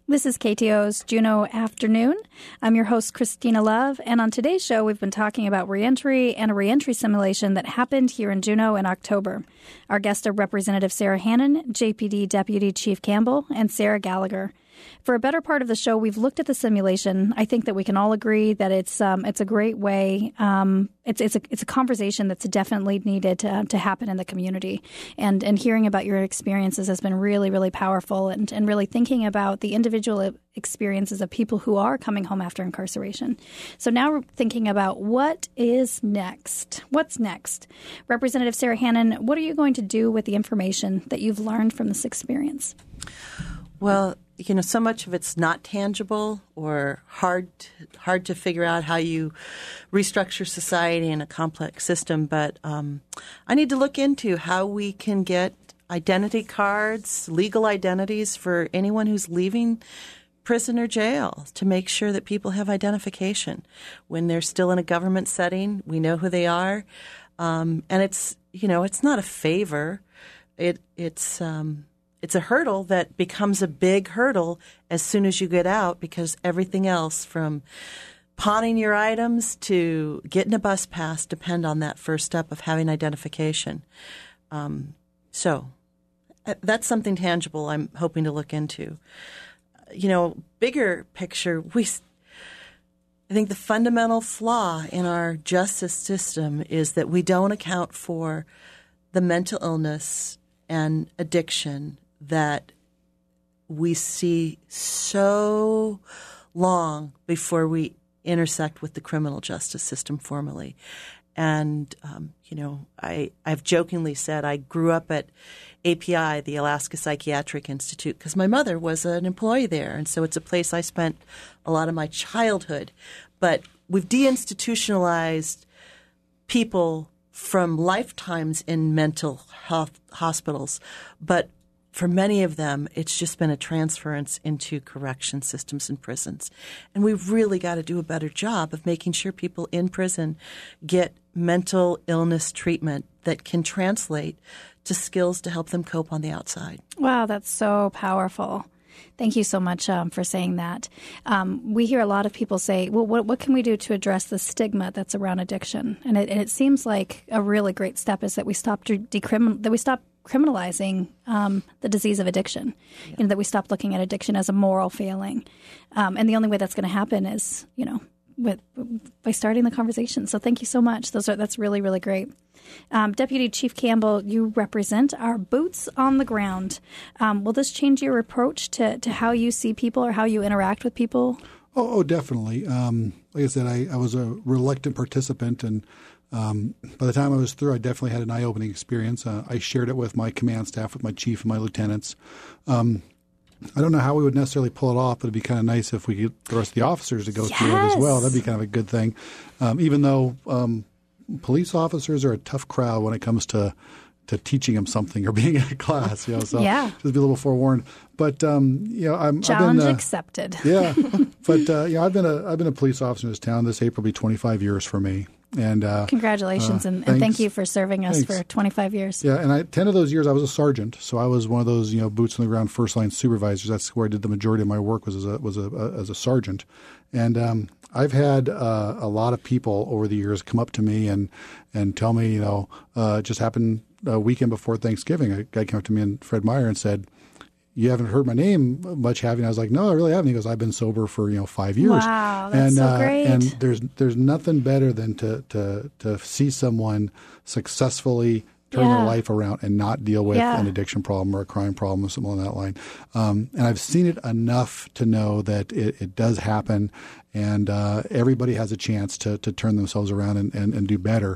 This is KTO's Juneau Afternoon. I'm your host, Christina Love, and on today's show, we've been talking about reentry and a reentry simulation that happened here in Juneau in October. Our guests are Representative Sarah Hannon, JPD Deputy Chief Campbell, and Sarah Gallagher. For a better part of the show, we've looked at the simulation. I think that we can all agree that it's a great way. It's a conversation that's definitely needed to happen in the community. And hearing about your experiences has been really, really powerful, and really thinking about the individual experiences of people who are coming home after incarceration. So now we're thinking about what is next. What's next? Representative Sarah Hannon, what are you going to do with the information that you've learned from this experience? Well, so much of it's not tangible or hard to figure out how you restructure society in a complex system. But I need to look into how we can get identity cards, legal identities for anyone who's leaving prison or jail, to make sure that people have identification. When they're still in a government setting, we know who they are. And it's not a favor. It's a hurdle that becomes a big hurdle as soon as you get out, because everything else from pawning your items to getting a bus pass depend on that first step of having identification. So that's something tangible I'm hoping to look into. Bigger picture, I think the fundamental flaw in our justice system is that we don't account for the mental illness and addiction that we see so long before we intersect with the criminal justice system formally. And, I've jokingly said I grew up at API, the Alaska Psychiatric Institute, because my mother was an employee there. And so it's a place I spent a lot of my childhood. But we've deinstitutionalized people from lifetimes in mental health hospitals. But for many of them, it's just been a transference into correction systems and prisons. And we've really got to do a better job of making sure people in prison get mental illness treatment that can translate to skills to help them cope on the outside. Wow, that's so powerful. Thank you so much for saying that. We hear a lot of people say, well, what can we do to address the stigma that's around addiction? And it seems like a really great step is that we stop criminalizing the disease of addiction, that we stop looking at addiction as a moral failing. And the only way that's going to happen is, by starting the conversation. So thank you so much. That's really, really great. Deputy Chief Campbell, you represent our boots on the ground. Will this change your approach to how you see people or how you interact with people? Oh, definitely. Like I said, I was a reluctant participant, and by the time I was through, I definitely had an eye-opening experience. I shared it with my command staff, with my chief and my lieutenants. I don't know how we would necessarily pull it off, but it'd be kind of nice if we get the rest of the officers to go through it as well. That'd be kind of a good thing. Even though police officers are a tough crowd when it comes to teaching them something or being in a class, so just be a little forewarned. But challenge accepted. Yeah, but I've been a police officer in this town. This April will be 25 years for me. And congratulations, and thank you for serving us for 25 years. Yeah, and 10 of those years I was a sergeant, so I was one of those boots on the ground first line supervisors. That's where I did the majority of my work was as a sergeant. And I've had a lot of people over the years come up to me and tell me, it just happened a weekend before Thanksgiving. A guy came up to me, and Fred Meyer, and said, "You haven't heard my name much, have you?" And I was like, "No, I really haven't." He goes, "I've been sober for 5 years." Wow, that's so great. And there's nothing better than to see someone successfully turn their life around and not deal with an addiction problem or a crime problem or something along that line. And I've seen it enough to know that it does happen, and everybody has a chance to turn themselves around and do better.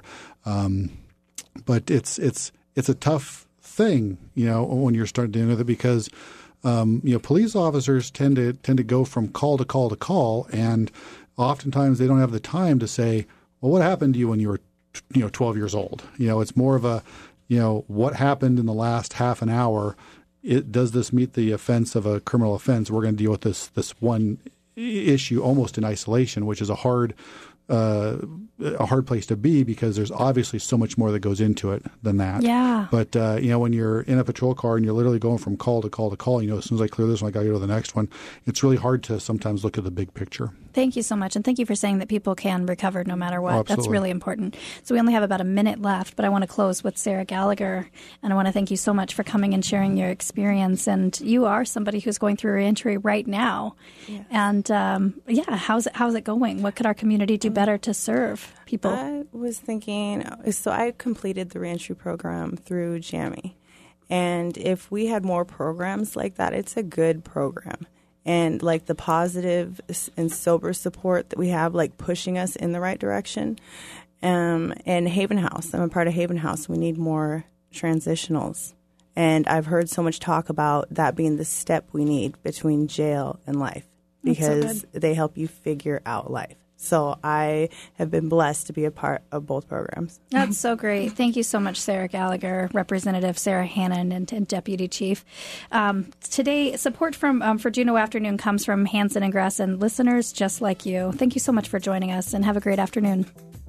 But it's a tough thing, when you're starting doing it, because police officers tend to go from call to call to call, and oftentimes they don't have the time to say, well, what happened to you when you were 12 years old? It's more of a what happened in the last half an hour. Does this meet the offense of a criminal offense? We're going to deal with this one issue almost in isolation, which is a hard a hard place to be because there's obviously so much more that goes into it than that. Yeah. But, when you're in a patrol car and you're literally going from call to call to call, as soon as I clear this one, I got to go to the next one. It's really hard to sometimes look at the big picture. Thank you so much. And thank you for saying that people can recover no matter what. Oh, that's really important. So we only have about a minute left, but I want to close with Sarah Gallagher. And I want to thank you so much for coming and sharing your experience. And you are somebody who's going through reentry right now. Yes. And how's it going? What could our community do better to serve people? I was thinking, so I completed the reentry program through JAMI. And if we had more programs like that, it's a good program. And like the positive and sober support that we have, like pushing us in the right direction. And Haven House, I'm a part of Haven House. We need more transitionals. And I've heard so much talk about that being the step we need between jail and life because they help you figure out life. So I have been blessed to be a part of both programs. That's so great. Thank you so much, Sarah Gallagher, Representative Sarah Hannon, and Deputy Chief. Today, support for Juneau Afternoon comes from Hanson and Grasson listeners just like you. Thank you so much for joining us, and have a great afternoon.